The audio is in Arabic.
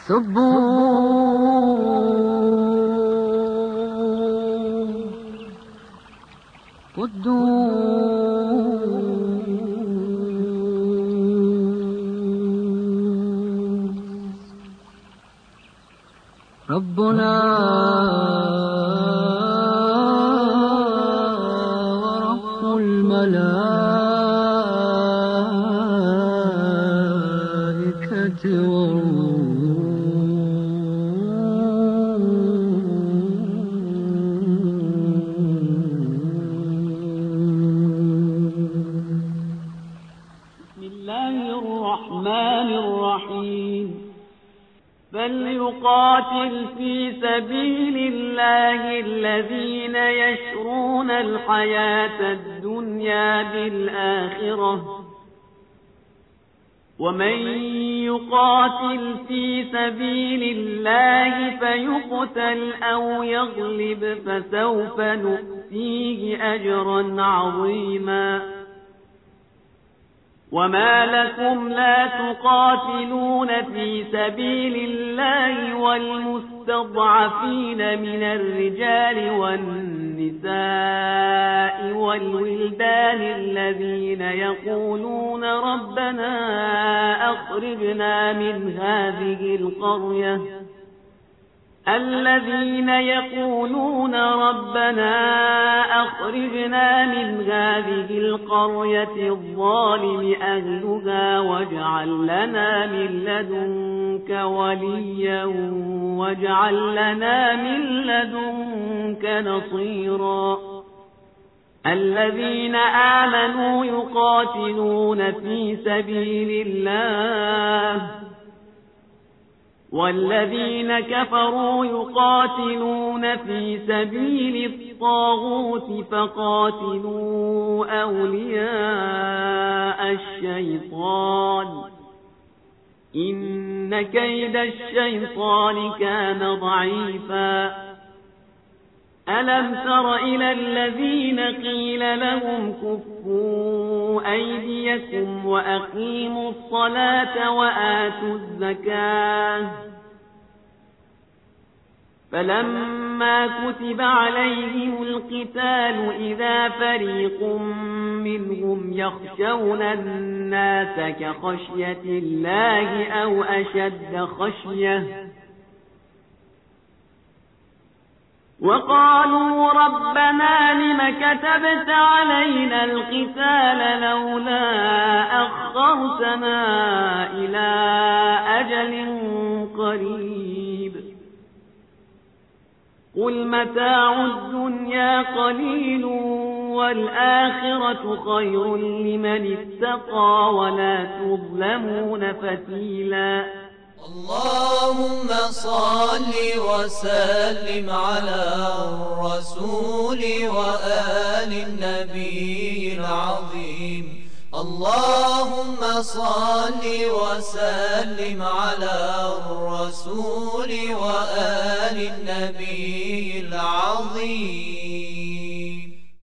سبوا قدوس ربنا ورب الملائكة والروح الرحمن الرحيم فليقاتل في سبيل الله الذين يشرون الحياة الدنيا بالآخرة ومن يقاتل في سبيل الله فيقتل أو يغلب فسوف نؤتيه أجرا عظيما وما لكم لا تقاتلون في سبيل الله والمستضعفين من الرجال والنساء والولدان الذين يقولون ربنا أخرجنا من هذه القرية الظالم أهلها واجعل لنا من لدنك وليا واجعل لنا من لدنك نصيرا الذين آمنوا يقاتلون في سبيل الله والذين كفروا يقاتلون في سبيل الطاغوت فقاتلوا أولياء الشيطان إن كيد الشيطان كان ضعيفا ألم تر إلى الذين قيل لهم كفوا أيديكم وأقيموا الصلاة وآتوا الزكاة فلما كتب عليهم القتال إذا فريق منهم يخشون الناس كخشية الله أو أشد خشية وقالوا ربنا لم كتبت علينا القتال لولا أخرتنا إلى أجل قريب قل متاع الدنيا قليل والآخرة خير لمن اتقى ولا تظلمون فتيلا اللهم صل وسلم على الرسول وآل النبي العظيم اللهم صل وسلم على الرسول وآل النبي العظيم